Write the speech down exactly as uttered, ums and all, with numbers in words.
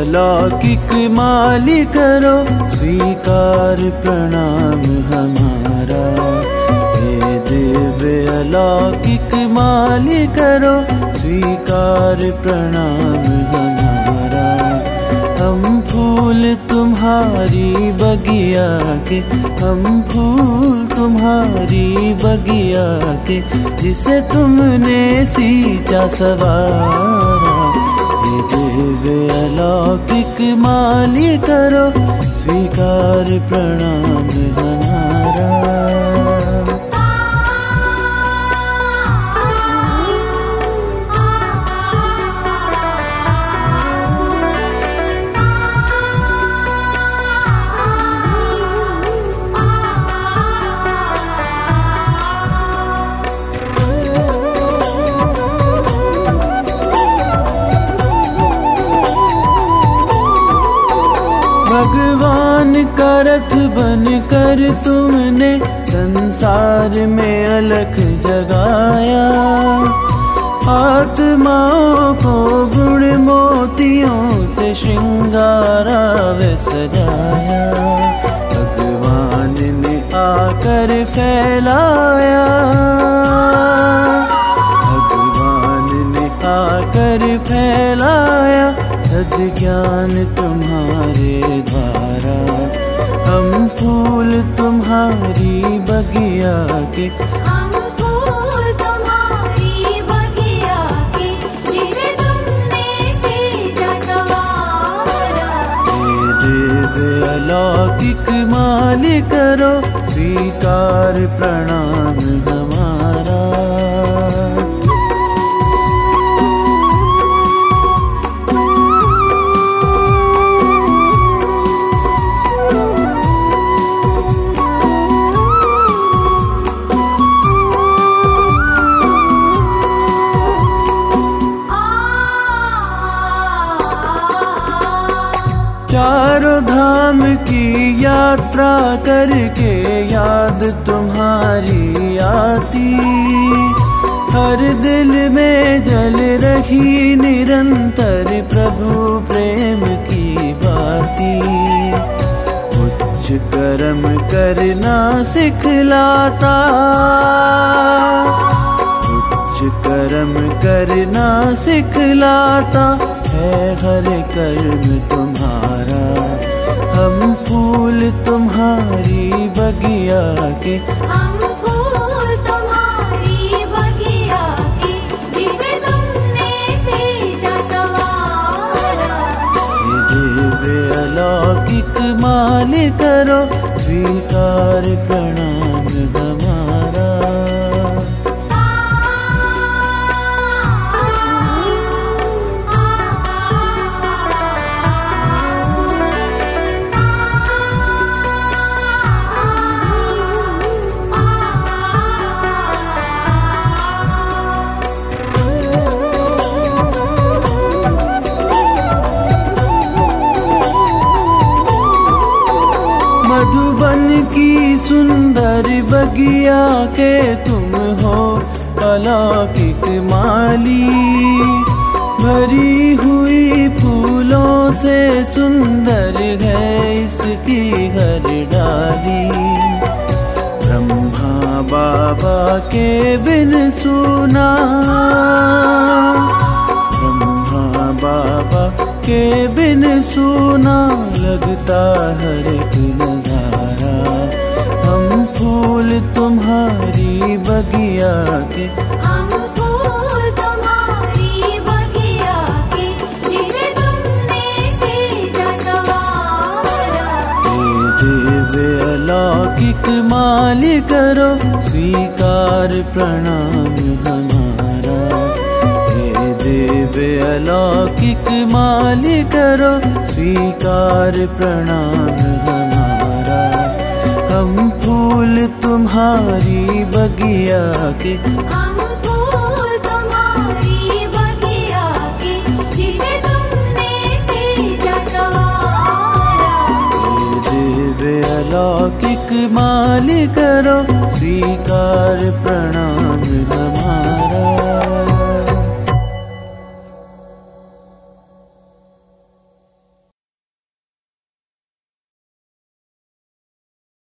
अलौकिक मालिक करो स्वीकार प्रणाम हमारा। हे दिव्य अलौकिक मालिक करो स्वीकार प्रणाम हमारा। हम फूल तुम्हारी बगिया के, हम फूल तुम्हारी बगिया के, जिसे तुमने सींचा सवारा। हे दिव्य अलौकिक मालिक करो स्वीकार प्रणाम हमारा। भगवान का रथ बन कर तुमने संसार में अलख जगाया। आत्माओं को गुण मोतियों से श्रृंगारा व सजाया। भगवान ने आकर फैलाया, भगवान ने आकर फैलाया सद्ज्ञान तुम्हारे द्वारा। हम फूल तुम्हारी बगिया के, हम फूल तुम्हारी बगिया के, जिसे तुमने सींचा सवारा। हे दिव्य अलौकिक मालिक करो स्वीकार प्रणाम हमारा। चारों धाम की यात्रा करके याद तुम्हारी आती। हर दिल में जल रही निरंतर प्रभु प्रेम की बाती। उच्च कर्म करना सिखलाता, उच्च कर्म करना सिखलाता है हर कर्म तुम्हारा। हम फूल तुम्हारी बगिया के, हम फूल तुम्हारी बगिया के, जिसे तुमने सींचा सवारा। हे दिव्य अलौकिक मालिक करो स्वीकार प्रणाम हमारा। मधुबन की सुंदर बगिया के तुम हो अलौकिक माली। भरी हुई फूलों से सुंदर है इसकी हर डाली। ब्रह्मा बाबा के बिन सुना, ब्रह्मा बाबा के बिन सुना लगता हर एक नजारा। हम फूल तुम्हारी बगिया के, हम फूल तुम्हारी बगिया के, जिसे तुमने सींचा सवारा। हे दिव्य अलौकिक मालिक करो स्वीकार प्रणाम हमारा। हे दिव्य अलौकिक मालिक करो स्वीकार प्रणाम हमारा। हम फूल तुम्हारी बगिया के, हम फूल तुम्हारी बगिया के, जिसे तुमने सींचा सवारा। हे दिव्य अलौकिक मालिक करो स्वीकार प्रणाम हमारा।